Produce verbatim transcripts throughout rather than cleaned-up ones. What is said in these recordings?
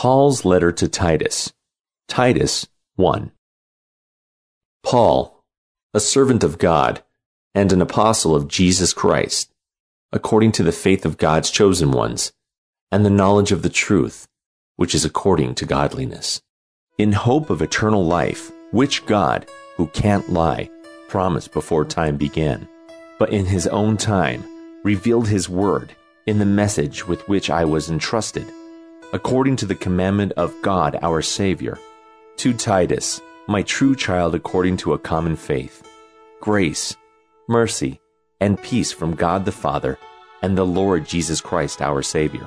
Paul's letter to Titus. Titus one. Paul, a servant of God, and an apostle of Jesus Christ, according to the faith of God's chosen ones, and the knowledge of the truth, which is according to godliness, in hope of eternal life, which God, who can't lie, promised before time began, but in his own time revealed his word in the message with which I was entrusted, according to the commandment of God our Savior. To Titus, my true child according to a common faith, grace, mercy, and peace from God the Father and the Lord Jesus Christ our Savior.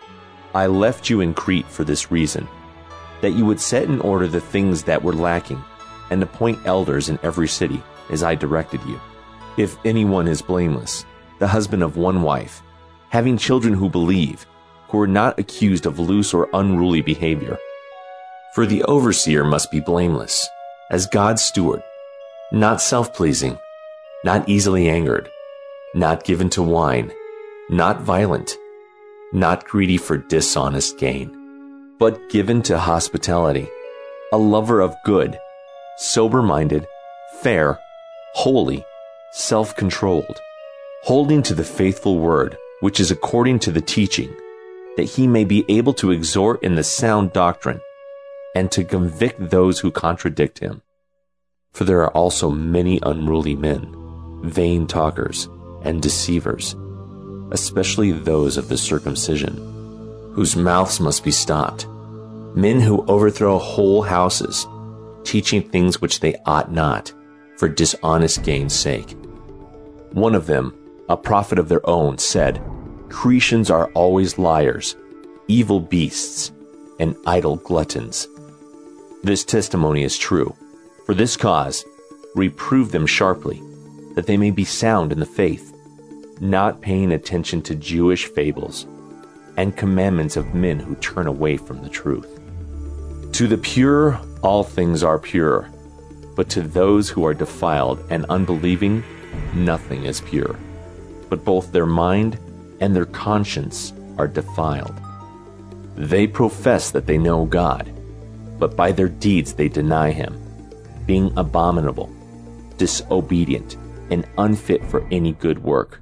I left you in Crete for this reason, that you would set in order the things that were lacking, and appoint elders in every city, as I directed you. If anyone is blameless, the husband of one wife, having children who believe, who are not accused of loose or unruly behavior. For the overseer must be blameless, as God's steward, not self-pleasing, not easily angered, not given to wine, not violent, not greedy for dishonest gain, but given to hospitality, a lover of good, sober-minded, fair, holy, self-controlled, holding to the faithful word, which is according to the teaching, that he may be able to exhort in the sound doctrine, and to convict those who contradict him. For there are also many unruly men, vain talkers, and deceivers, especially those of the circumcision, whose mouths must be stopped, men who overthrow whole houses, teaching things which they ought not, for dishonest gain's sake. One of them, a prophet of their own, said, Cretians are always liars, evil beasts, and idle gluttons. This testimony is true. For this cause, reprove them sharply, that they may be sound in the faith, not paying attention to Jewish fables and commandments of men who turn away from the truth. To the pure, all things are pure, but to those who are defiled and unbelieving, nothing is pure. But both their mind and their conscience are defiled. They profess that they know God, but by their deeds they deny him, being abominable, disobedient, and unfit for any good work.